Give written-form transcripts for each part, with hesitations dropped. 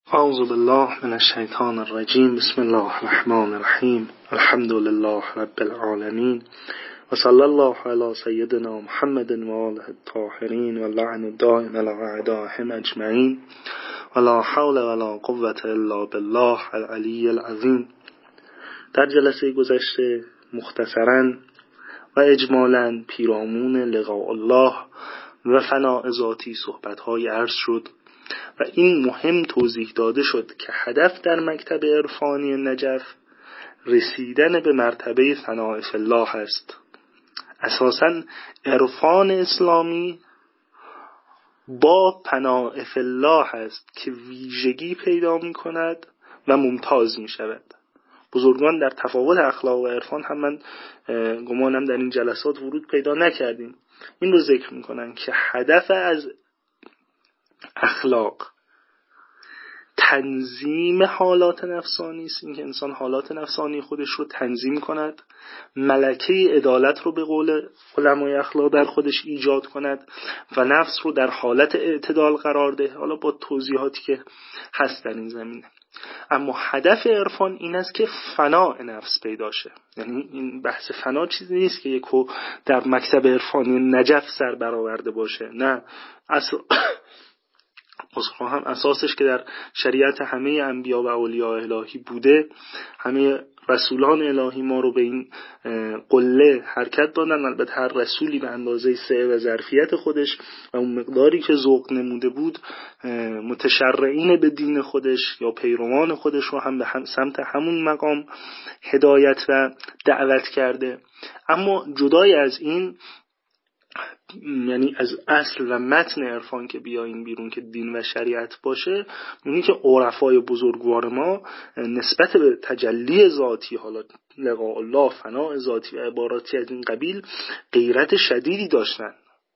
اعوذ بالله من الشیطان الرجیم. بسم الله الرحمن الرحیم. الحمد لله رب العالمین و صلی الله علی سیدنا محمد و آله الطاهرین و لعن الدائم علی اعدائهم اجمعین و لا حول و لا قوة الا بالله العلی العظیم. در جلسه گذشته مختصراً و اجمالاً پیرامون لقاء الله و فناء ذاتی صحبت‌های عرض شد و این مهم توضیح داده شد که هدف در مکتب عرفانی نجف رسیدن به مرتبه فناء فی الله است. اساساً عرفان اسلامی با فناء فی الله است که ویژگی پیدا می کند و ممتاز می شود. بزرگان در تفاوت اخلاق و عرفان هم من گمانم در این جلسات ورود پیدا نکردیم. این رو ذکر می کنن که هدف از اخلاق تنظیم حالات نفسانی است، اینکه انسان حالات نفسانی خودش رو تنظیم کند، ملکه عدالت رو به قول علمای اخلاق در خودش ایجاد کند و نفس رو در حالت اعتدال قرار ده، حالا با توضیحاتی که هست در این زمینه. اما هدف عرفان این است که فناء نفس پیدا شه. یعنی این بحث فنا چیزی نیست که یکو در مکتب عرفانی نجف سر برآورده باشه، نه، هم اساسش که در شریعت همه انبیا و اولیاء الهی بوده. همه رسولان الهی ما رو به این قله حرکت دادن. البته هر رسولی به اندازه سعه و ظرفیت خودش و اون مقداری که ذوق نموده بود متشرعین به دین خودش یا پیروان خودش رو هم به سمت همون مقام هدایت و دعوت کرده. اما جدای از این، یعنی از اصل و متن عرفان که بیاین بیرون که دین و شریعت باشه، اونی که عرفای بزرگوار ما نسبت به تجلی ذاتی، حالا لقاء الله، فناء ذاتی و عباراتی از این قبیل غیرت شدیدی داشتن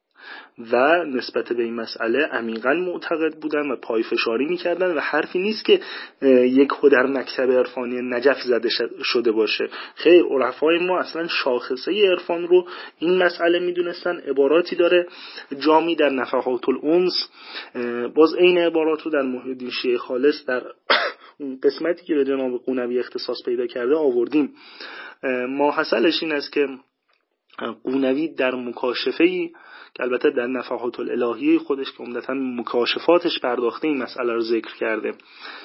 و نسبت به این مسئله عمیقاً معتقد بودن و پایفشاری میکردن و حرفی نیست که یک خود در مکتب عرفانی نجف زده شده باشه. خیر، عرفای ما اصلا شاخصه عرفان رو این مسئله میدونستن. عباراتی داره جامی در نفحات الانس، باز این عبارات رو در محی الدین شیعه خالص در قسمتی که به جناب قونوی اختصاص پیدا کرده آوردیم. ماحصلش این است که قونوی در مکاشفه‌ای که البته در نفحات الالهیه خودش که عمدتاً مکاشفاتش پرداخته این مسئله رو ذکر کرده،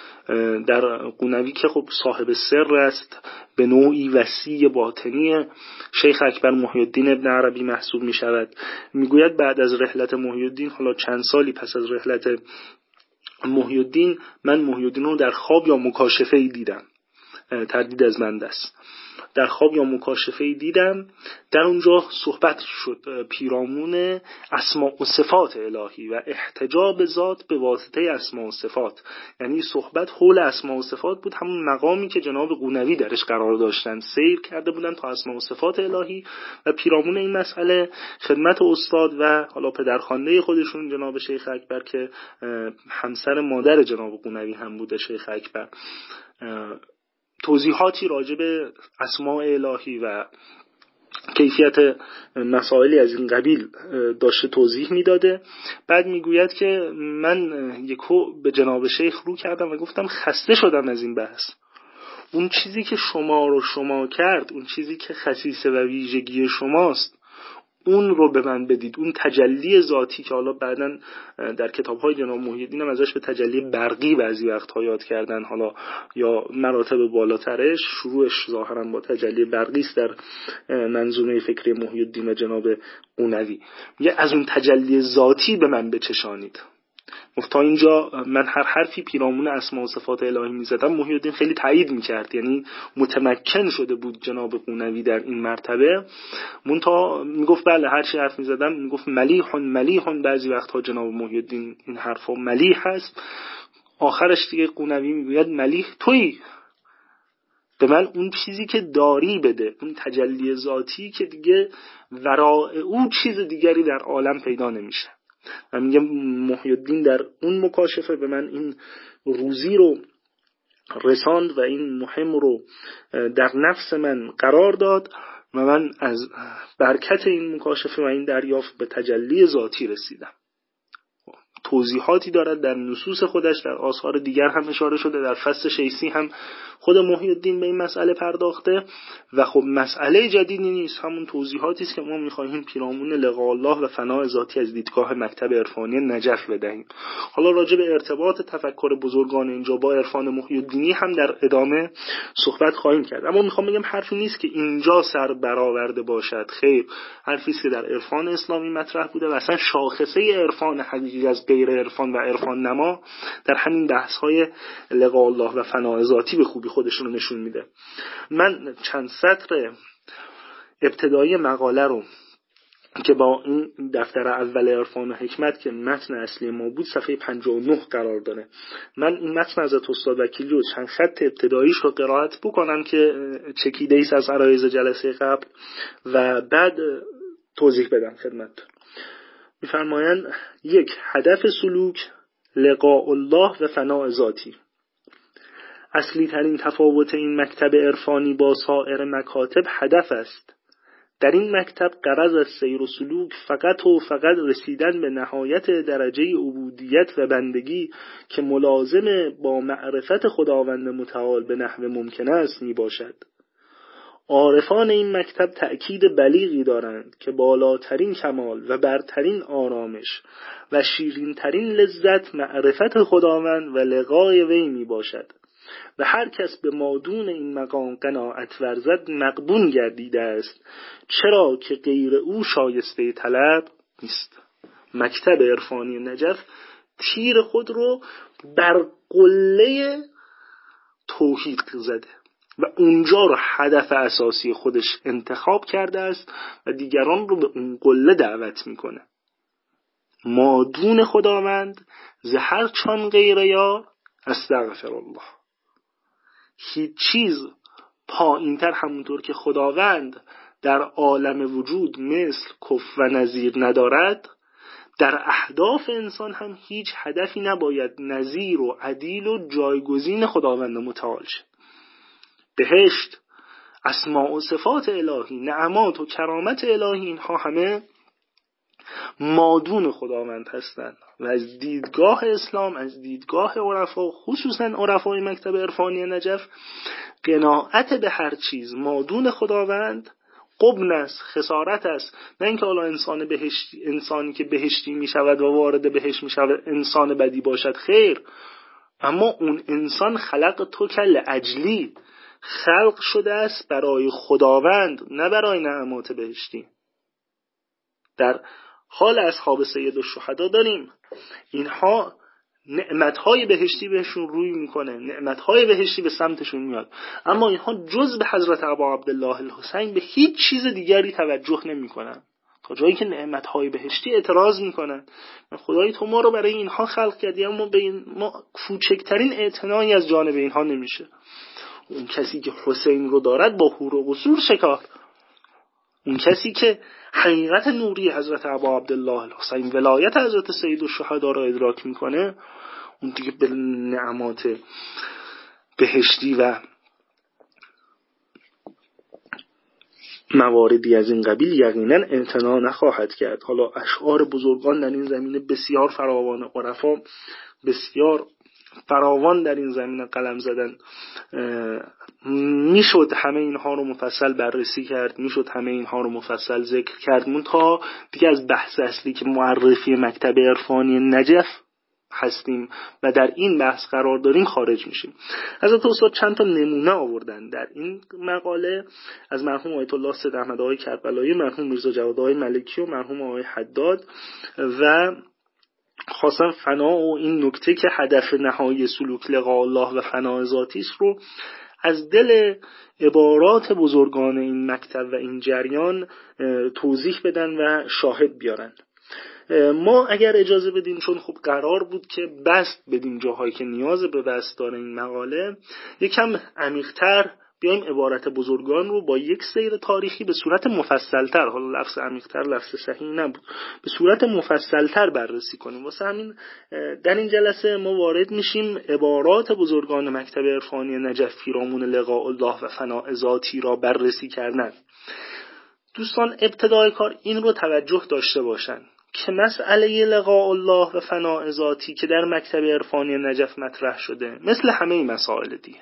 در قونوی که خب صاحب سر است، به نوعی وسیع باطنی شیخ اکبر محی الدین ابن عربی محسوب می شود. می گوید بعد از رحلت محی الدین، حالا چند سالی پس از رحلت محی الدین، من محی الدین رو در خواب یا مکاشفه‌ای دیدم. تردید از من است. در خواب یا مکاشفه‌ای دیدم. در اونجا صحبت شد پیرامون اسماء و صفات الهی و احتجاب ذات به واسطه اسماء و صفات. یعنی صحبت حول اسماء و صفات بود، همون مقامی که جناب قونوی درش قرار داشتن، سیر کرده بودن تا اسماء و صفات الهی و پیرامون این مسئله خدمت استاد و حالا پدرخوانده خودشون جناب شیخ اکبر که همسر مادر جناب قونوی هم بوده، شیخ اکبر، توضیحاتی راجع به اسماء الهی و کیفیت مسائلی از این قبیل داشته توضیح میداده. بعد میگوید که من یکو به جناب شیخ رو کردم و گفتم خسته شدم از این بحث. اون چیزی که شما رو شما کرد، اون چیزی که خصیصه و ویژگی شماست، اون رو به من بدید. اون تجلی ذاتی که حالا بعداً در کتاب‌های جناب محی الدین هم ازش به تجلی برقی بعضی وقت‌ها یاد کردن، حالا یا مراتب بالاترش شروعش ظاهراً با تجلی برقی است در منظومه فکری محی الدین و جناب قونوی. میگه از اون تجلی ذاتی به من بچشانید. تا اینجا من هر حرفی پیرامون اسماء و صفات الهی میزدم، محی الدین خیلی تایید میکرد، یعنی متمکن شده بود جناب قونوی در این مرتبه. منتها میگفت بله، هر چی حرف میزدم میگفت ملیحون. بعضی وقتها جناب محی الدین این حرفا ملیح هست. آخرش دیگه قونوی میگوید ملیح تویی، به من اون چیزی که داری بده، اون تجلی ذاتی که دیگه ورای اون چیز دیگری در عالم پیدا نمیشه. و میگه محی الدین در اون مکاشفه به من این روزی رو رساند و این مهم رو در نفس من قرار داد و من از برکت این مکاشفه و این دریافت به تجلی ذاتی رسیدم. توضیحاتی دارد در نصوص خودش، در آثار دیگر هم اشاره شده، در فصل شیسی هم خود محی الدین به این مسئله پرداخته و خب مسئله جدیدی نیست، همون توضیحاتی است که ما می‌خواهیم پیرامون لقاء الله و فناء ذاتی از دیدگاه مکتب عرفانی نجف بدهیم. حالا راجع به ارتباط تفکر بزرگان اینجا با عرفان محی الدینی هم در ادامه صحبت خواهیم کرد، اما میخوام بگم حرفی نیست که اینجا سر برآورده باشد، خیر، حرفی است که در عرفان اسلامی مطرح بوده و اصلا شاخصه عرفان حقیقی از غیر عرفان و عرفان نما در همین بحث‌های لقاء الله و فناء ذاتی به خوبی خودشون رو نشون میده. من چند سطر ابتدایی مقاله رو که با این دفتر اول عرفان و حکمت که متن اصلی ما بود صفحه 59 قرار داره، من این متن از استاد وکیلی رو چند خط ابتداییش رو قرائت بکنم که چکیده ایست از عرایض جلسه قبل و بعد توضیح بدم خدمتتون. می‌فرمایند: 1. هدف سلوک لقاء الله و فناء ذاتی. اصلی ترین تفاوت این مکتب عرفانی با سایر مکاتب هدف است. در این مکتب غرض از سیر و سلوک فقط رسیدن به نهایت درجه عبودیت و بندگی که ملازم با معرفت خداوند متعال به نحو ممکن است می باشد. عارفان این مکتب تأکید بلیغی دارند که بالاترین کمال و برترین آرامش و شیرینترین لذت معرفت خداوند و لقای وی می باشد و هر کس به مادون این مقام قناعت ورزد مغبون گردیده است، چرا که غیر او شایسته طلب نیست. مکتب عرفانی نجف تیر خود رو بر قله توحید زده و اونجا رو هدف اساسی خودش انتخاب کرده است و دیگران رو به اون قله دعوت میکنه. مادون خداوند زهر چون غیر یار استغفر الله. هیچ چیز پایین‌تر، همونطور که خداوند در عالم وجود مثل کف و نظیر ندارد، در اهداف انسان هم هیچ هدفی نباید نظیر و عدیل و جایگزین خداوند متعال شه. بهشت، اسماء و صفات الهی، نعمات و کرامت الهی، اینها همه مادون خداوند هستند و از دیدگاه اسلام، از دیدگاه عرفا، خصوصا عرفای مکتب عرفانی نجف، قناعت به هر چیز مادون خداوند قبن است، خسارت است. نه اینکه حالا انسانی که بهشتی می شود و وارد بهشت می شود انسان بدی باشد، خیر، اما اون انسان خلق تو کل اجلی، خلق شده است برای خداوند، نه برای نعمات بهشتی. در حال اصحاب سید الشهدا داریم، اینها نعمتهای بهشتی بهشون روی میکنه، نعمتهای بهشتی به سمتشون میاد، اما اینها جز به حضرت ابا عبدالله الحسین به هیچ چیز دیگری توجه نمیکنن، تا جایی که نعمتهای بهشتی اعتراض میکنن. خدای تو ما رو برای اینها خلق کردی، اما به ما کوچکترین اعتنایی از جانب اینها نمیشه. اون کسی که حسین رو دارد با حور و قصور شکار، اون کسی که حقیقت نوری حضرت ابا عبدالله الحسین، ولایت حضرت سید الشهدا را ادراک میکنه، اون دیگه به نعمات بهشتی و مواردی از این قبیل یقینا اعتنا نخواهد کرد. حالا اشعار بزرگان در این زمینه بسیار فراوان، عرفا بسیار فراوان در این زمینه قلم زدن. میشد همه اینها رو مفصل بررسی کرد، میشد همه اینها رو مفصل ذکر کرد، منتها دیگه از بحث اصلی که معرفی مکتب عرفانی نجف هستیم و در این بحث قرار داریم خارج میشیم. حضرت استاد چند تا نمونه آوردن در این مقاله از مرحوم آیت الله سید احمد آقای کربلایی، مرحوم میرزا جواد آقای ملکی و مرحوم آقای حداد، و خاصا فنا و این نکته که هدف نهایی سلوک لقاء الله و فناء ذاتی است رو از دل عبارات بزرگان این مکتب و این جریان توضیح بدن و شاهد بیارن. ما اگر اجازه بدیم، چون خب قرار بود که بسط بدیم جاهایی که نیاز به بسط داره این مقاله، یکم عمیق‌تر بیایم عبارت بزرگان رو با یک سیر تاریخی به صورت مفصل‌تر، حالا لفظ عمیق‌تر لفظ صحیح نبود، به صورت مفصل‌تر بررسی کنیم. واسه همین در این جلسه ما وارد میشیم عبارات بزرگان مکتب عرفانی نجف پیرامون لقاء الله و فناء ذاتی را بررسی کردن. دوستان ابتدای کار این رو توجه داشته باشن که مسئله لقاء الله و فناء ذاتی که در مکتب عرفانی نجف مطرح شده مثل همه این مسائل دیگه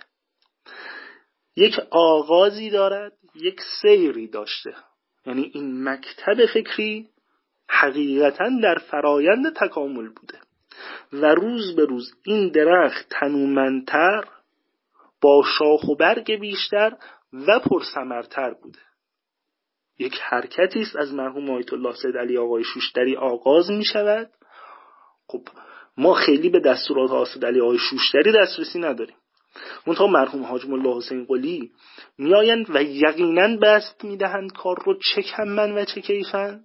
یک آغازی دارد، یک سیری داشته. یعنی این مکتب فکری حقیقتاً در فرایند تکامل بوده و روز به روز این درخت تنومندتر، با شاخ و برگ بیشتر و پرثمرتر بوده. یک حرکتی است از مرحوم آیت الله سید علی آقای شوشتری آغاز می شود. خب ما خیلی به دستورات آسد علی آقای شوشتری دسترسی نداریم، منتها مرحوم حاج ملا حسین قلی میآیند و یقینا بست میدهند کار رو چه کمن و چه کیفن.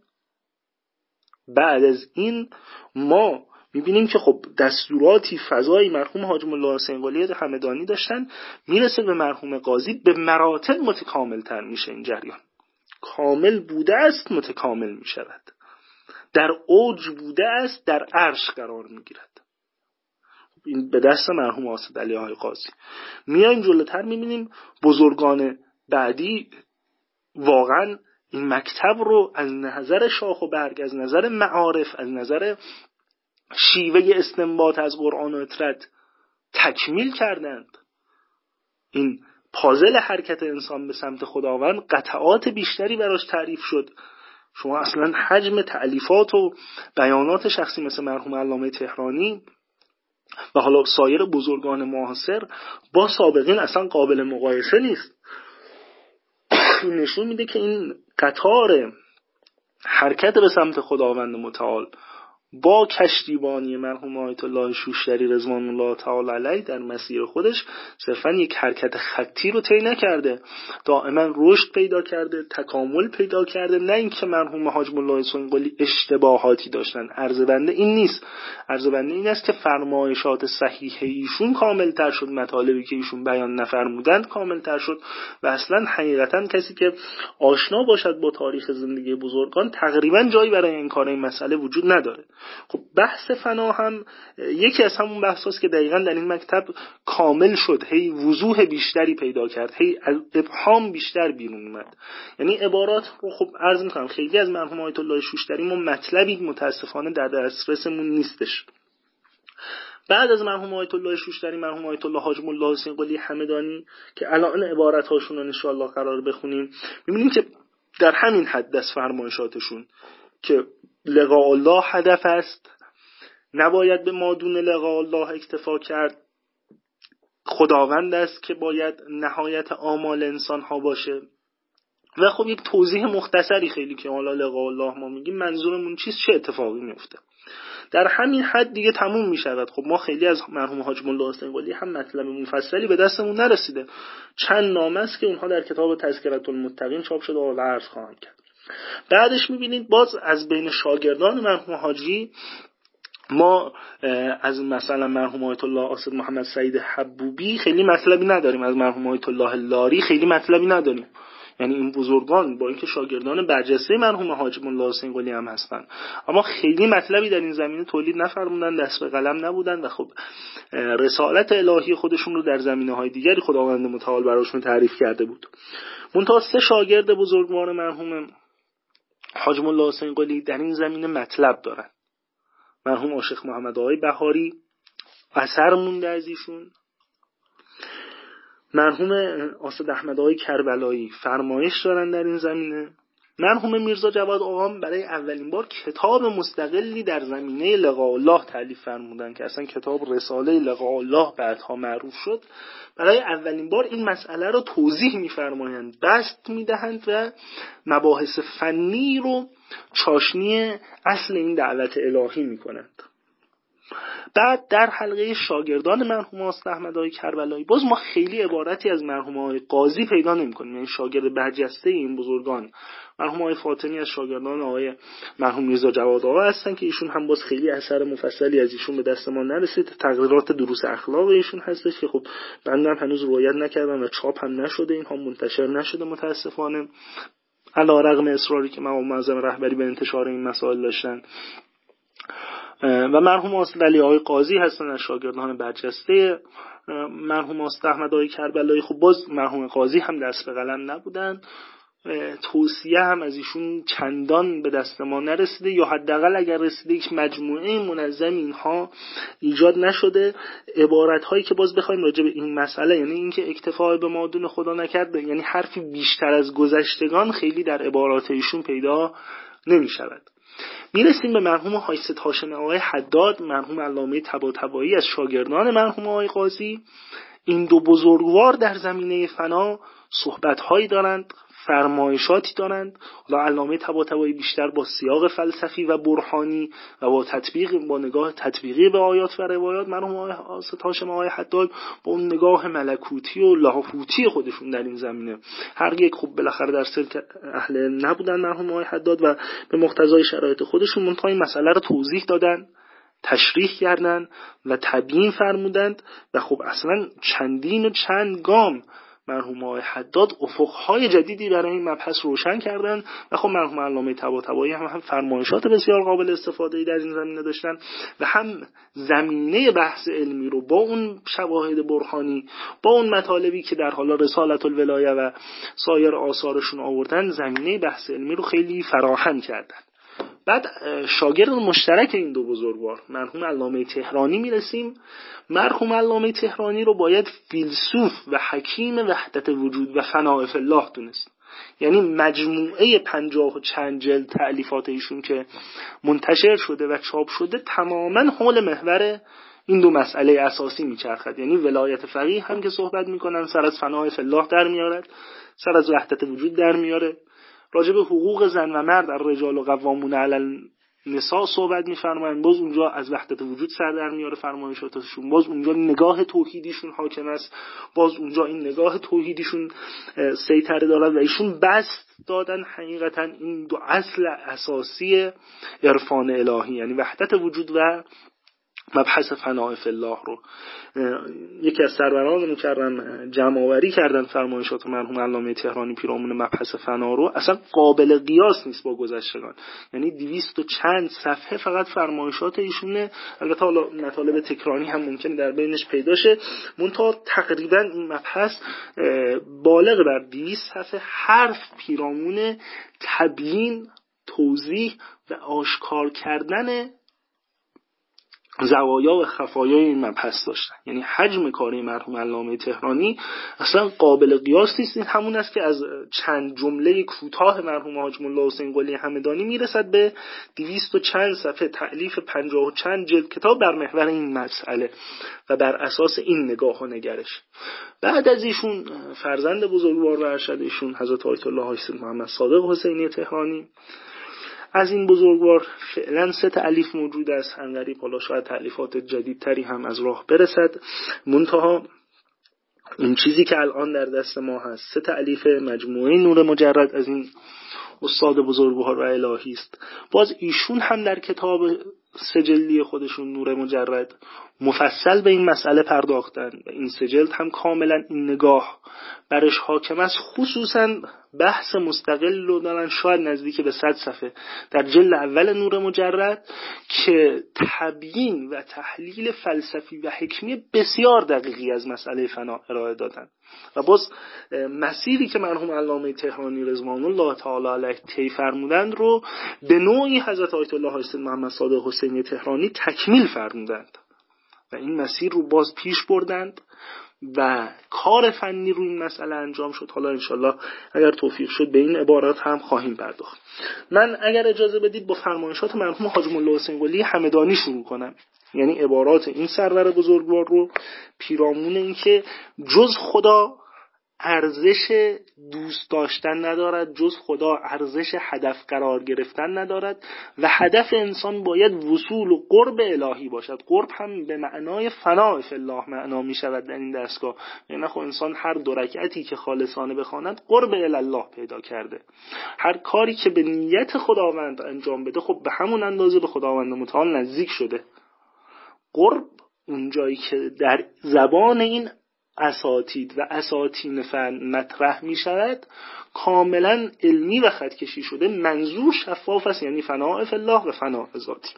بعد از این ما میبینیم که خب دستوراتی فضایی مرحوم حاج ملا حسین قلی همدانی داشتن، میرسه به مرحوم قاضی به مراتب متکامل تر میشه. این جریان کامل بوده است، متکامل میشود، در اوج بوده است، در عرش قرار میگیرد. این به دست مرحوم آسد علی آقای قاضی. میایم جلوتر میبینیم بزرگان بعدی واقعا این مکتب رو از نظر شاخ و برگ، از نظر معارف، از نظر شیوه استنباط از قرآن و اطرت تکمیل کردند. این پازل حرکت انسان به سمت خداوند قطعات بیشتری براش تعریف شد. شما اصلا حجم تألیفات و بیانات شخصی مثل مرحوم علامه تهرانی و حالا سایر بزرگان معاصر با سابقین اصلا قابل مقایسه نیست. این نشون میده که این قطار حرکت به سمت خداوند متعال با کشتیبانی مرحوم آیت الله شوشتری رضوان الله تعالی علیه در مسیر خودش صرفا یک حرکت خطی رو طی نکرده، دائما رشد پیدا کرده، تکامل پیدا کرده. نه اینکه مرحوم حاج ملا حسین قلی اشتباهاتی داشتن. عرض بنده این نیست، عرض بنده این است که فرمایشات صحیح ایشون کاملتر شد، مطالبی که ایشون بیان نفرمودند کاملتر شد و اصلا حقیقتا کسی که آشنا باشد با تاریخ زندگی بزرگان تقریبا جایی برای انکار این مسئله وجود نداره. خب بحث فنا هم یکی از همون بحثاست که دقیقاً در این مکتب کامل شد، هی وضوح بیشتری پیدا کرد، هی ابهام بیشتر بیرون اومد. یعنی عبارات رو خب عرض می‌کنم خیلی از مرحوم آیت الله شوشتری ما مطلبی متاسفانه در دسترسمون نیستش. بعد از مرحوم آیت الله شوشتری مرحوم آیت الله حاج ملا حسین قلی همدانی که الان عبارات‌هاشون رو ان شاءالله قرار بخونیم، می‌بینیم که در همین حد از فرمایشاتشون که لقاء الله هدف است، نباید به مادون لقاء الله اکتفا کرد، خداوند است که باید نهایت آمال انسان ها باشه. و خب یک توضیح مختصری خیلی که حالا لقاء الله ما میگیم منظورمون چیست، چه اتفاقی میفته، در همین حد دیگه تموم میشود. خب ما خیلی از مرحوم حاج ملا حسین قلی هم مطلب مفصلی به دستمون نرسیده، چند نامه است که اونها در کتاب تذکرة المتقین چاپ شده و عرض خواهم کرد. بعدش میبینید باز از بین شاگردان مرحوم حاجی ما از مثلا مرحوم آیت الله آصد محمد سعید حبوبی خیلی مطلبی نداریم، از مرحوم آیت الله لاری خیلی مطلبی نداریم. یعنی این بزرگان با اینکه شاگردان برجسته مرحوم حاج ملا حسین قلی هم هستن اما خیلی مطلبی در این زمینه تولید نفرمودن، دست به قلم نبودن و خب رسالت الهی خودشون رو در زمینه‌های دیگری خداوند متعال براشون تعریف کرده بود. منتها سه شاگرد بزرگوار مرحوم حاج ملا حسین قلی در این زمینه مطلب دارن. مرحوم عاشق محمد آقای بهاری اثر مونده از ایشون، مرحوم آصد احمد آقای کربلایی فرمایش دارن در این زمینه، مرحوم میرزا جواد آقام برای اولین بار کتاب مستقلی در زمینه لقاء الله تألیف فرمودن که اصلا کتاب رساله لقاء الله بعدها معروف شد. برای اولین بار این مسئله رو توضیح می‌فرمایند، بسط می‌دهند و مباحث فنی رو چاشنی اصل این دعوت الهی می‌کنند. بعد در حلقه شاگردان مرحوم آصد احمد آقای کربلایی باز ما خیلی عبارتی از مرحوم آقای قاضی پیدا نمی‌کنیم. یعنی شاگرد برجسته این بزرگان مرحوم آقای فاطمی از شاگردان آقای مرحوم میرزا جواد آقا هستن که ایشون هم باز خیلی اثر مفصلی از ایشون به دست ما نرسید. تقریرات دروس اخلاق ایشون هستش که خب بنده هنوز رعایت نکردم و چاپ هم نشده، اینها منتشر نشده متاسفانه علی‌رغم اصراری که مقام معظم رهبری به انتشار این مسائل داشتن. و مرحوم آصد علی آقای قاضی هستن از شاگردان برجسته مرحوم آصد احمد آقای کربلایی. خب باز مرحوم قاضی هم دست به قلم نبودن توصیه هم از ایشون چندان به دست ما نرسیده، یا حداقل اگر رسیده یک مجموعه منظم اینها ایجاد نشده. عبارت هایی که باز بخوایم راجع به این مسئله، یعنی اینکه اکتفا به مادون خدا نکرده، یعنی حرفی بیشتر از گذشتگان خیلی در عبارات ایشون پیدا نمی شود. میرسیم به مرحوم حاج سید هاشم آقای حداد، مرحوم علامه طباطبایی از شاگردان مرحوم آقای قاضی. این دو بزرگوار در زمینه فنا صحبت‌هایی دارند، فرمایشاتی دارند. حالا علامه طباطبایی بیشتر با سیاق فلسفی و برهانی و با نگاه تطبیقی به آیات و روایات، مرحوم آقای سید هاشم آقای حداد با اون نگاه ملکوتی و لاهوتی خودشون در این زمینه. هر یک خب بالاخره در سلک اهل نبودن مرحوم آقای حداد و به مقتضای شرایط خودشون منتها این مسئله رو توضیح دادن، تشریح کردن و تبیین فرمودند و خب اصلا چندین و چند گام مرحوم آقای حداد افقهای جدیدی برای این مبحث روشن کردند و خب مرحوم علامه طباطبایی هم فرمایشات بسیار قابل استفاده‌ای در این زمینه داشتن و هم زمینه بحث علمی رو با اون شواهد برهانی، با اون مطالبی که در حالا رسالت الولایه و سایر آثارشون آوردن، زمینه بحث علمی رو خیلی فراهم کردن. بعد شاگرد مشترک این دو بزرگوار مرحوم علامه طهرانی میرسیم. مرحوم علامه طهرانی رو باید فیلسوف و حکیم وحدت وجود و فناء فی الله دونست. یعنی مجموعه 50 و چند جلد تألیفات ایشون که منتشر شده و چاپ شده تماما حول محور این دو مسئله اساسی میچرخد. یعنی ولایت فقیه هم که صحبت میکنن سر از فناء فی الله در میارد، سر از وحدت وجود در میاره، راجع به حقوق زن و مرد الرجال و قوامون علی النساء صحبت می‌فرمایند، باز اونجا از وحدت وجود سر در میاره فرمایشاتشون، باز اونجا نگاه توحیدیشون حاکم است، باز اونجا این نگاه توحیدیشون سیطره دارد و ایشون بست دادن حقیقتا این دو اصل اساسی عرفان الهی، یعنی وحدت وجود و مبحث فناء فی الله رو. یکی از سروران مکرم جمع آوری کردن فرمایشات مرحوم علامه طهرانی پیرامون مبحث فنا رو، اصلا قابل قیاس نیست با گذشتگان. یعنی 200 و چند صفحه فقط فرمایشات ایشونه. البته حالا مطالب تکراری هم ممکنه در بینش پیدا شه، منتها تقریبا این مبحث بالغ بر 200 صفحه حرف پیرامون تبیین، توضیح و آشکار کردن زوایا و خفایای این مبحث داشتن. یعنی حجم کاری مرحوم علامه طهرانی اصلا قابل قیاس نیست. این همون است که از چند جمله کوتاه مرحوم حاج ملا حسین قلی همدانی میرسد به 200 و چند صفحه تألیف 50 و چند جلد کتاب بر محور این مسئله و بر اساس این نگاه و نگرش. بعد از ایشون فرزند بزرگوار و ارشد ایشون حضرت آیت الله حاج سید محمد صادق حسینی طهرانی. از این بزرگوار فعلا 3 تألیف موجود است. انقریب حالا شاید تألیفات جدیدتری هم از راه برسد، منتها این چیزی که الان در دست ما هست 3 تألیف مجموعه نور مجرد از این استاد بزرگوار و الهی است. باز ایشون هم در کتاب 3 جلدی خودشون نور مجرد مفصل به این مسئله پرداختن و این 3 جلد هم کاملا این نگاه برش حاکم است. خصوصا بحث مستقل رو دارن شاید نزدیک به 100 صفحه در جلد اول نور مجرد که تبیین و تحلیل فلسفی و حکمی بسیار دقیقی از مسئله فنا ارائه دادن. و باز مسیری که مرحوم علامه طهرانی رضوان الله تعالی علیه طی فرمودند رو به نوعی حضرت آیت الله حاج سید محمد صادق حسینی طهرانی تکمیل فرمودند و این مسیر رو باز پیش بردند و کار فنی رو این مسئله انجام شد. حالا انشالله اگر توفیق شد به این عبارات هم خواهیم پرداخت. من اگر اجازه بدید با فرمایشات مرحوم حاج ملا حسین قلی همدانی شروع کنم، یعنی عبارات این سرور بزرگوار رو پیرامون این که جز خدا ارزش دوست داشتن ندارد، جز خدا ارزش هدف قرار گرفتن ندارد و هدف انسان باید وصول و قرب الهی باشد. قرب هم به معنای فناء فی الله معنا می شود در این دستگاه. یعنی خب انسان هر 2 رکعتی که خالصانه بخواند قرب الله پیدا کرده. هر کاری که به نیت خداوند انجام بده خب به همون اندازه به خداوند متعال نزدیک شده. قرب اونجایی که در زبان این اساتید و اساتین فن مطرح می شود کاملا علمی و خطکشی شده، منظور شفاف است، یعنی فناء فی الله و فناء ذاتی.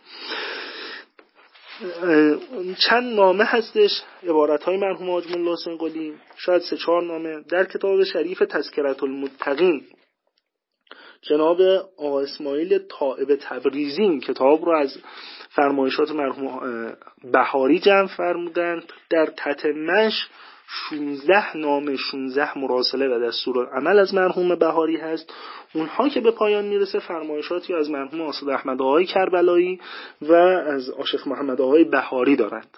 چند نامه هستش عبارت های مرحوم حاج ملا حسین قلی، شاید 3-4 نامه در کتاب شریف تذکرة المتقین جناب آقا اسماعیل طائب تبریزی این کتاب رو از فرمایشات مرحوم بهاری جمع فرمودند. در تتمه‌اش 16 نامه، 16 مراسله و دستورالعمل از مرحوم بهاری هست. اونها که به پایان میرسه فرمایشاتی از مرحوم آصد احمد آقای کربلایی و از آشق محمد آقای بهاری دارند.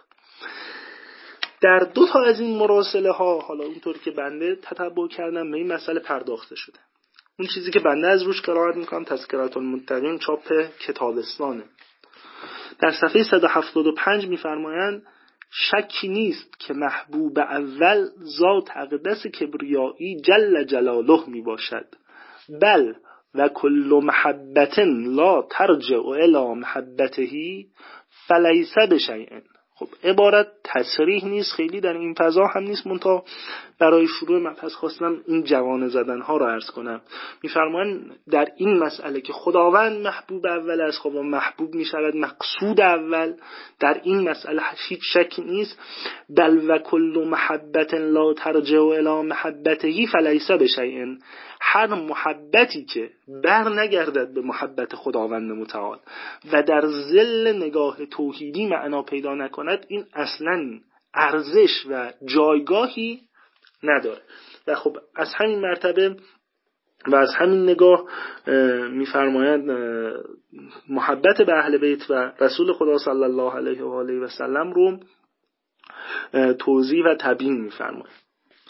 در 2 تا از این مراسله ها، حالا اونطور که بنده تتبع کردم، به این مسئله پرداخته شده. اون چیزی که بنده از روش قرائت میکنم تذکرة المتقین چاپ کتابستانه. در صفحه 175 میفرمایند شکی نیست که محبوب اول ذات اقدس کبریایی جل جلاله می باشد، بل و کل محبت لا ترجع الی محبته فلیس بشیء. خب عبارت تصریح نیست، خیلی در این فضا هم نیست، منتها برای شروع مبحث خواستم این جوانه زدن ها رو عرض کنم. میفرمایند در این مسئله که خداوند محبوب اول است، خب محبوب میشود مقصود اول، در این مسئله هیچ شکی نیست. بل و کل محبت لا ترجع الی محبته فلیس بشیء. هر محبتی که بر نگردد به محبت خداوند متعال و در ظل نگاه توحیدی معنا پیدا نکند، این اصلاً ارزش و جایگاهی نداره. و خب از همین مرتبه و از همین نگاه می‌فرمایند محبت به اهل بیت و رسول خدا صلی الله علیه و آله و سلم رو توضیح و تبیین می‌فرمایند.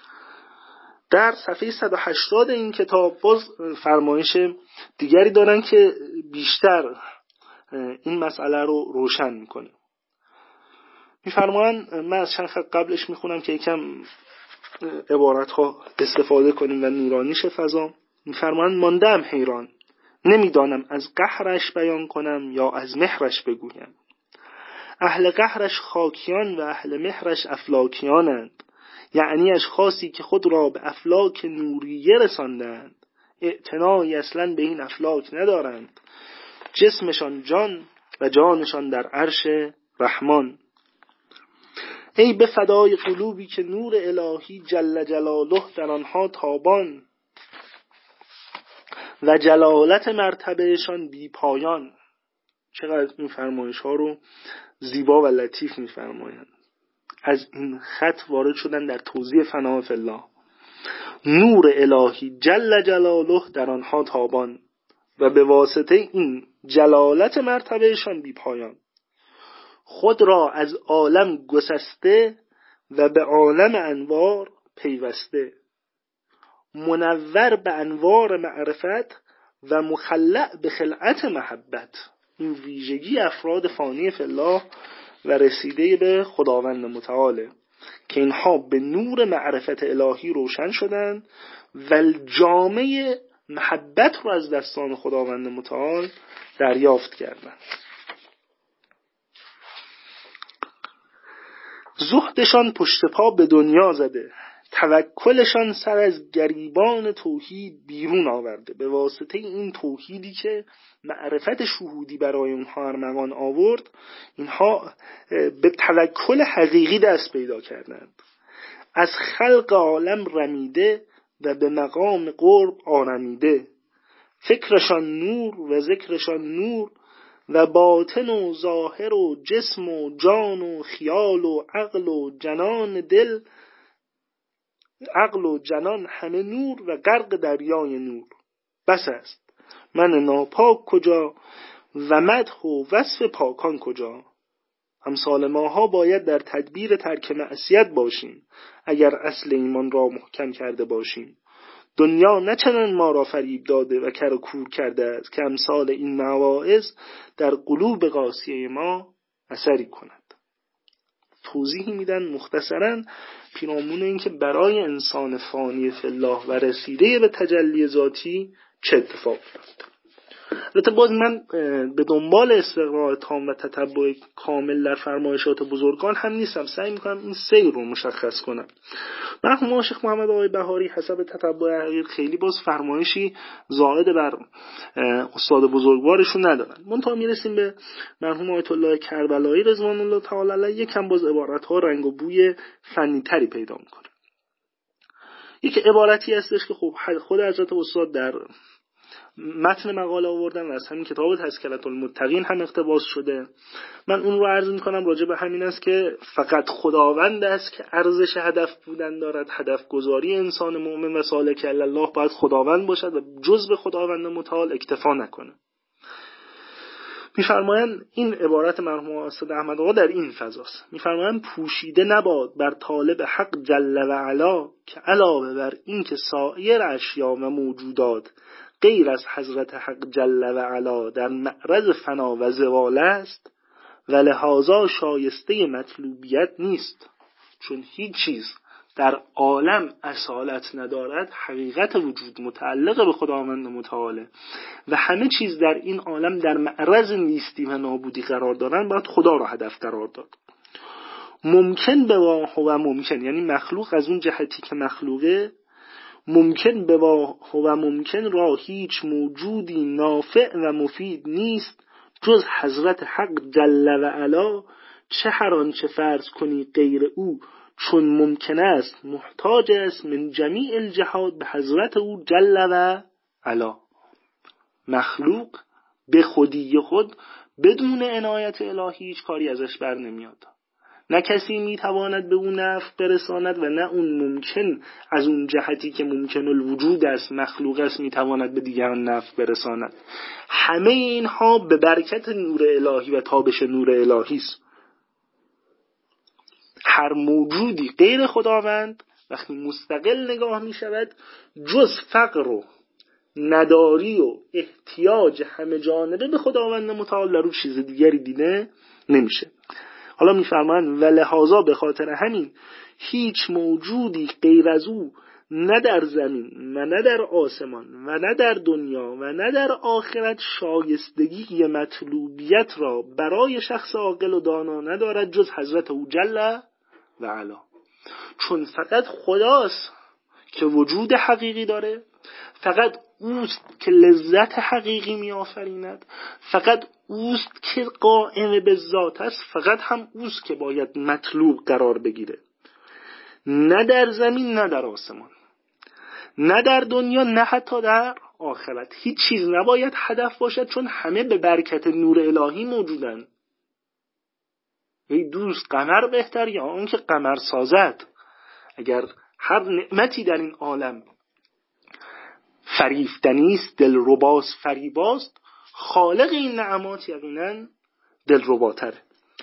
در صفحه 180 این کتاب باز فرمایش دیگری دارن که بیشتر این مسئله رو روشن میکنه. میفرمایند، من از چند خط قبلش میخونم که یکم عبارت ها استفاده کنیم و نورانی شه فضا. میفرمایند ماندم حیران، نمیدانم از قهرش بیان کنم یا از مهرش بگویم. اهل قهرش خاکیان و اهل مهرش افلاکیانند، یعنی اشخاصی که خود را به افلاک نوریه رساندند، اعتنایی اصلا به این افلاک ندارند، جسمشان جان و جانشان در عرش رحمان. ای به فدای قلوبی که نور الهی جل جلاله در آنها تابان و جلالت مرتبهشان بی پایان. چقدر این فرمایش ها رو زیبا و لطیف می فرمایند. از این خط وارد شدن در توضیح فنا فی الله. نور الهی جل جلاله در آنها تابان و به واسطه این جلالت مرتبهشان بی پایان، خود را از عالم گسسته و به عالم انوار پیوسته، منور به انوار معرفت و مخلع به خلعت محبت. این ویژگی افراد فانی فی الله و رسیده به خداوند متعاله که اینها به نور معرفت الهی روشن شدند و جامعه محبت رو از دستان خداوند متعال دریافت کردند. زهدشان پشت پا به دنیا زده، توکلشان سر از گریبان توحید بیرون آورده. به واسطه این توحیدی که معرفت شهودی برای اونها ارمغان آورد، اینها به توکل حقیقی دست پیدا کردند. از خلق عالم رمیده و به مقام قرب آرمیده، فکرشان نور و ذکرشان نور و باطن و ظاهر و جسم و جان و خیال و عقل و جنان دل، عقل و جنان همه نور و غرق دریای نور. بس است من ناپاک کجا و مدح و وصف پاکان کجا. امثال ماها باید در تدبیر ترک معصیت باشیم اگر اصل ایمان را محکم کرده باشیم. دنیا نه چنان ما را فریب داده و کر و کور کرده است که امثال این مواعظ در قلوب قاسیه ما اثری کند. توضیحی میدن مختصراً پیرامون این که برای انسان فانی فی الله و رسیده به تجلی ذاتی چه اتفاق افتاد. البته باز من به دنبال استقراء تام و تتبع کامل در فرمایشات بزرگان هم نیستم، سعی میکنم این سیر رو مشخص کنم. مرحوم آشق محمد آقای بهاری حسب تتبع حقیق خیلی باز فرمایشی زائد بر استاد بزرگوارشون ندارن. منتها میرسیم به مرحوم آیت الله کربلایی رضوان الله تعالی علیه، یکم باز عبارت‌ها رنگ و بوی فنی تری پیدا میکنه. یک عبارتی هستش که خب خود حضرت استاد در متن مقاله آوردن و از همین کتاب تذکرة المتقین هم اقتباس شده. من اون رو عرض میکنم راجع به همین است که فقط خداوند است که ارزش هدف بودن دارد. هدف گذاری انسان مؤمن و سالک الی الله باید خداوند باشد و جز به خداوند متعال اکتفا نکنه. میفرمایند این عبارت مرحوم استاد احمد آقا در این فضاست. میفرمایند پوشیده نباد بر طالب حق جل و علا که علاوه بر این که سایر اشیا و موجودات غیر از حضرت حق جل و علا در معرض فنا و زوال است و لحاظا شایسته مطلوبیت نیست، چون هیچ چیز در عالم اصالت ندارد، حقیقت وجود متعلق به خداوند متعاله و همه چیز در این عالم در معرض نیستی و نابودی قرار دارن، باید خدا را هدف قرار داد. ممکن به و ممکن، یعنی مخلوق از اون جهتی که مخلوقه، ممکن به و ممکن را هیچ موجودی نافع و مفید نیست جز حضرت حق جل و علا، چه هر آنچه فرض کنی غیر او چون ممکن است محتاج است من جمیع الجهات به حضرت او جل و علا. مخلوق به خودی خود بدون عنایت الهی هیچ کاری ازش بر نمیاد. نه کسی میتواند به اون نفع برساند و نه اون ممکن از اون جهتی که ممکن الوجود است، مخلوق است، میتواند به دیگران نفع برساند. همه اینها به برکت نور الهی و تابش نور الهی است. هر موجودی غیر خداوند وقتی مستقل نگاه می شود، جز فقر و نداری و احتیاج همه جانبه به خداوند متعال در او چیز دیگری دیده نمیشه. حالا میفرمایند و لحاظا به خاطر همین هیچ موجودی غیر از او نه در زمین و نه در آسمان و نه در دنیا و نه در آخرت شایستگی مطلوبیت را برای شخص عاقل و دانا ندارد جز حضرت او جل و علا. چون فقط خداست که وجود حقیقی داره، فقط اوست که لذت حقیقی می آفریند، فقط اوست که قائم به ذات است، فقط هم اوست که باید مطلوب قرار بگیره. نه در زمین نه در آسمان، نه در دنیا نه حتی در آخرت هیچ چیز نباید هدف باشد، چون همه به برکت نور الهی موجودن. ای دوست، قمر بهتر یا اون که قمر سازد؟ اگر هر نعمتی در این عالم فریفتنیست، دلرباست، فریباست، خالق این نعمات یقینا دلرباتره.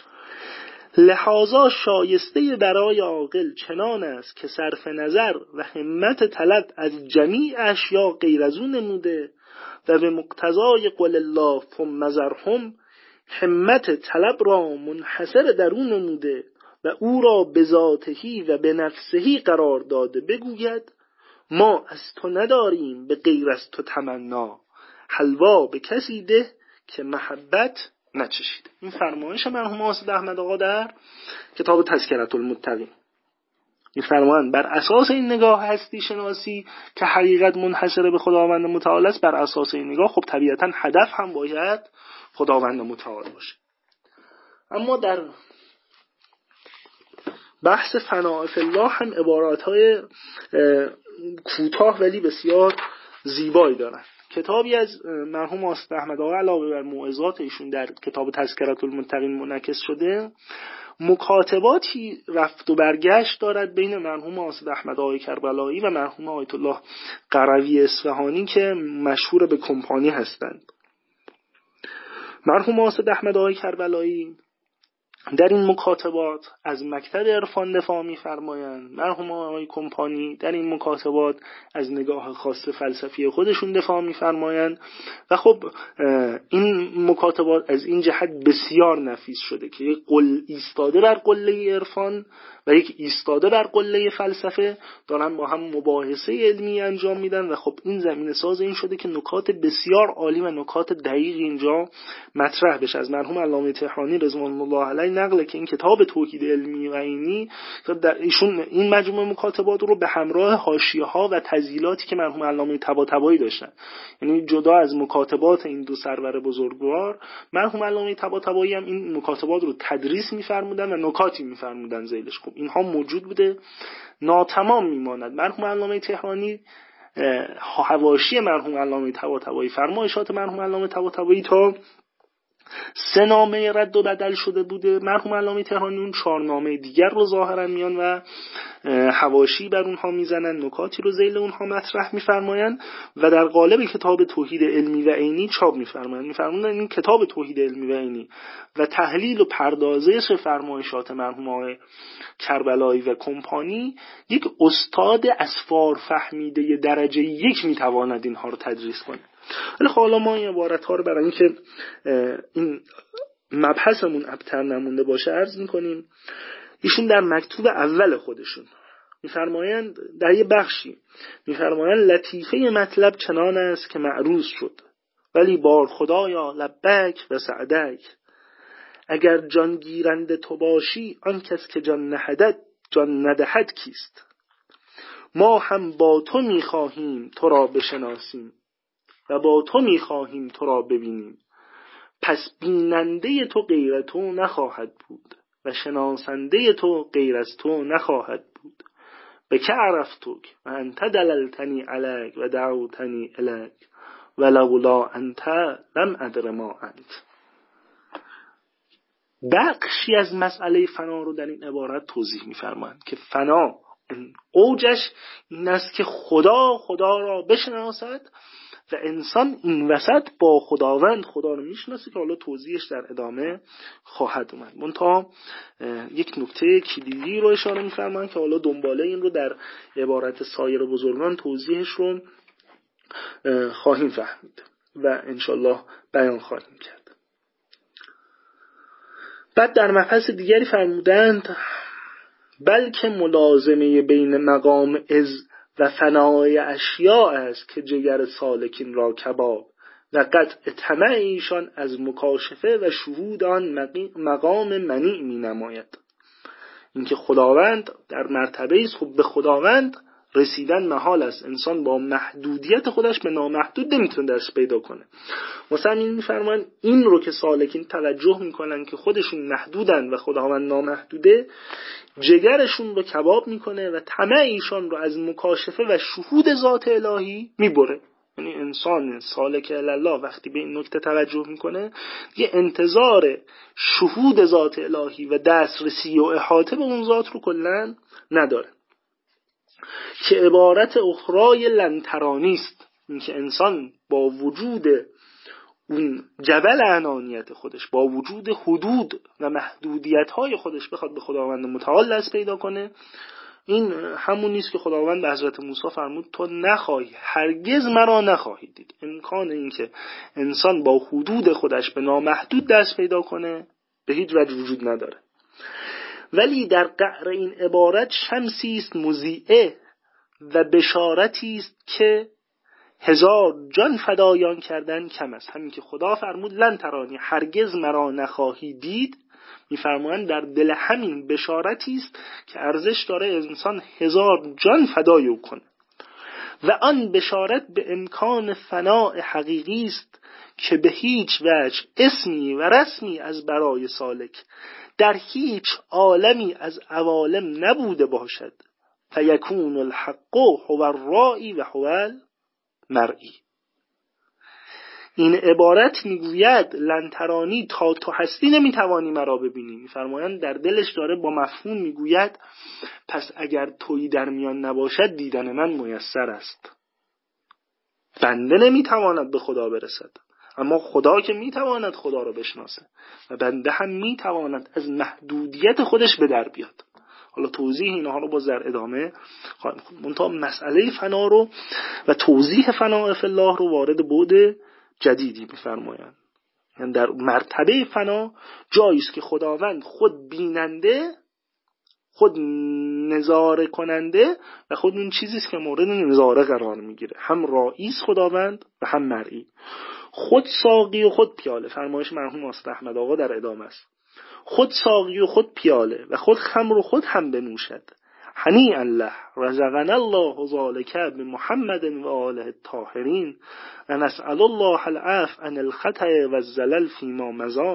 لحاظا شایسته برای عاقل چنان است که صرف نظر و همت طلب از جمیع اشیا غیر از اون نموده و به مقتضای قول الله ثم ذرهم همت طلب را منحصر در اون نموده و او را به ذاتهی و به نفسهی قرار داده، بگوید ما از تو نداریم به غیر از تو تمنا، حلوا به کسی ده که محبت نچشید. این فرمایش مرحوم استاد احمد آقا در کتاب تذکرة المتقین. می‌فرمایند بر اساس این نگاه هستی شناسی که حقیقت منحصر به خداوند متعال است، بر اساس این نگاه خب طبیعتاً هدف هم باید خداوند متعال باشه. اما در بحث فناء فی الله هم عبارات‌های کوتاه ولی بسیار زیبایی دارن. کتابی از مرحوم استاد احمد آقا علاوه بر موعظات ایشون در کتاب تذکرة المتقین منعکس شده، مکاتباتی رفت و برگشت دارد بین مرحوم استاد احمد آقای کربلایی و مرحوم آیت الله قروی اصفهانی که مشهور به کمپانی هستند. مرحوم استاد احمد آقای کربلایی در این مکاتبات از مکتب عرفان دفاع می‌فرمایند. مرحوم آقای کمپانی در این مکاتبات از نگاه خاص فلسفی خودشون دفاع می‌فرمایند و خب این مکاتبات از این جهت بسیار نفیس شده که یک قل ایستاده بر قله عرفان و یک ایستاده بر قله فلسفه دارن با هم مباحثه علمی انجام میدن و خب این زمینه ساز این شده که نکات بسیار عالی و نکات دقیق اینجا مطرح بشه. از مرحوم علامه طحانی رضوان الله علیه نقله که این کتاب توحید علمی و عینی در ایشون این مجموعه مکاتبات رو به همراه حاشیه‌ها و تذیلاتی که مرحوم علامه طباطبایی داشتن، یعنی جدا از مکاتبات این دو سرور بزرگوار، مرحوم علامه طباطبایی هم این مکاتبات رو تدریس می‌فرمودن و نکاتی می‌فرمودن ذیلش. خب اینها موجود بوده، ناتمام میماند. مرحوم علامه طحانی حواشی مرحوم علامه طباطبایی، فرمایشات مرحوم علامه طباطبایی تا 3 نامه رد و بدل شده بوده. مرحوم علامه تهرانی اون 4 نامه دیگر رو ظاهرا میان و حواشی بر اونها میزنن، نکاتی رو ذیل اونها مطرح میفرمایند و در قالب کتاب توحید علمی و عینی چاپ میفرمایند این کتاب توحید علمی و عینی و تحلیل و پردازش فرمایشات مرحوم آقای کربلایی و کمپانی یک استاد اسفار فهمیده درجه 1 میتواند اینها رو تدریس کنه. ولی حالا ما این عبارت ها رو برای اینکه این مبحثمون ابتر نمونده باشه عرض میکنیم. ایشون در مکتوب اول خودشون میفرمایند در یه بخشی میفرمایند لطیفه مطلب چنان است که معروض شد، ولی بار خدایا لبک و سعدک. اگر جان گیرنده تو باشی آن کس که جان ندهد کیست. ما هم با تو میخواهیم تو را بشناسیم و با تو میخواهیم تو را ببینیم. پس بیننده تو غیر تو نخواهد بود و شناسنده تو غیر از تو نخواهد بود. به که عرفتک و انت دللتنی علیک و دعوتنی الیک و لولا انت لم ادر ما انت. بخشی از مسئله فنا رو در این عبارت توضیح می‌فرمایند که فنا اوجش این است که خدا را بشناسد و انسان این وسط با خداوند خدا رو میشناسه که حالا توضیحش در ادامه خواهد اومد. منتها یک نکته کلیدی رو اشاره می‌فرمایند که حالا دنباله این رو در عبارت سایر بزرگان توضیحش رو خواهیم فهمید و انشالله بیان خواهیم کرد. بعد در مبحث دیگری فرمودند بلکه ملازمه بین مقام عز و فنای اشیاء است که جگر سالکین را کباب و قطع طمع ایشان از مکاشفه و شهود آن مقام منیع می نماید. اینکه خداوند در مرتبه است، خب به خداوند رسیدن محال است. انسان با محدودیت خودش به نامحدود نمیتونه دست پیدا کنه. مثلا این میفرمان این رو که سالکین توجه میکنن که خودشون محدودن و خداوند نامحدوده، جگرشون رو کباب میکنه و طمع ایشان رو از مکاشفه و شهود ذات الهی میبره. یعنی انسان سالک الله وقتی به این نکته توجه میکنه یه انتظار شهود ذات الهی و دسترسی و احاطه به اون ذات رو کلن نداره که عبارت اخرای لنترانی است. این که انسان با وجود اون جبل انانیت خودش، با وجود حدود و محدودیت‌های خودش بخواد به خداوند متعال دست پیدا کنه، این همون نیست که خداوند به حضرت موسی فرمود تو نخواهی، هرگز مرا نخواهی دید. امکان این که انسان با حدود خودش به نامحدود دست پیدا کنه به هیچ وجه وجود نداره. ولی در قعر این عبارت شمسی است مضیئه و بشارتی است که 1000 جان فدایان کردن کم است. همین که خدا فرمود لن ترانی، هرگز مرا نخواهی دید، میفرمایند در دل همین بشارتی است که ارزش داره انسان 1000 جان فدای او کنه. و آن بشارت به امکان فناء حقیقی است که به هیچ وجه اسمی و رسمی از برای سالک در هیچ عالمی از عوالم نبوده باشد. فیکون الحق هو الرائی و هو المرئی. این عبارت میگوید لنترانی تا تو هستی نمیتوانی مرا ببینی. میفرمایند در دلش داره با مفهوم میگوید پس اگر تویی در میان نباشد دیدن من میسر است. بنده نمیتواند به خدا برسد اما خدا که میتواند خدا را بشناسه و بنده هم میتواند از محدودیت خودش به در بیاد. حالا توضیح اینها رو باز در ادامه خواهیم خواند. منتها مسئله فنا رو و توضیح فنا فی الله رو وارد بعد جدیدی می‌فرمایند. یعنی در مرتبه فنا جایی است که خداوند خود بیننده، خود نظاره کننده و خود اون چیزی است که مورد نظاره قرار میگیره. هم رئیس خداوند و هم مرئی. خود ساقی و خود پیاله. فرمایش مرحوم استاد احمد آقا در ادامه است. خود ساقی و خود پیاله و خود خمر و خود هم بنوشد. هنی الله رزقنا الله ذالک بمحمد و آله الطاهرین و نسأل الله العفو عن الخطأ و الزلل فیما مضی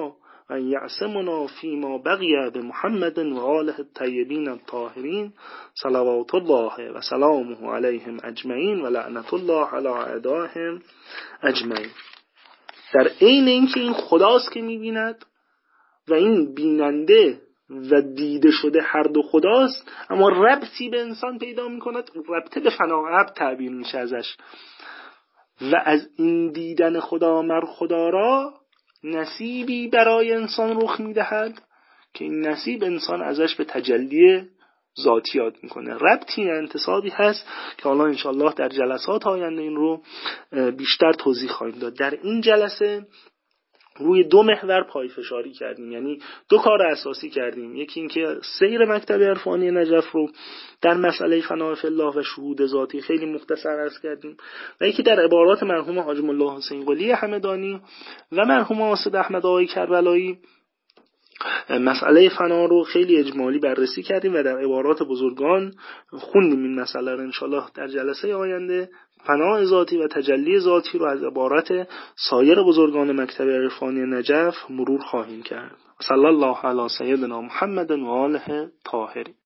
و یعصمنا فیما بقی بمحمد و آله الطیبین الطاهرین صلوات الله و سلامه علیهم اجمعین و لعنت الله علی اعدائهم اجمعین. در عین اینکه این خداست که می‌بیند و این بیننده و دیده شده هر دو خداست، اما ربطی به انسان پیدا می‌کند، ربطه به فناعت تعبیر میشه ازش. و از این دیدن خدا مر خدا را نصیبی برای انسان رخ میدهد که این نصیب انسان ازش به تجلی ذاتی یاد میکنه. ربطی انتصابی هست که حالا انشالله در جلسات آینده این رو بیشتر توضیح خواهیم داد. در این جلسه روی دو محور پایه‌فشاری کردیم، یعنی دو کار اساسی کردیم. یکی این که سیر مکتب عرفانی نجف رو در مسئله فنا فی الله و شهود ذاتی خیلی مختصر عرض کردیم و یکی در عبارات مرحوم حاج ملا حسین قلی همدانی و مرحوم حاسد احمد آقای کربلایی مسئله فنا رو خیلی اجمالی بررسی کردیم و در عبارات بزرگان خوندیم این مسئله رو. انشالله در جلسه آینده فنا ذاتی و تجلی ذاتی رو از عبارت سایر بزرگان مکتب عرفانی نجف مرور خواهیم کرد. صلی الله علی سیدنا محمد و آله طاهرین.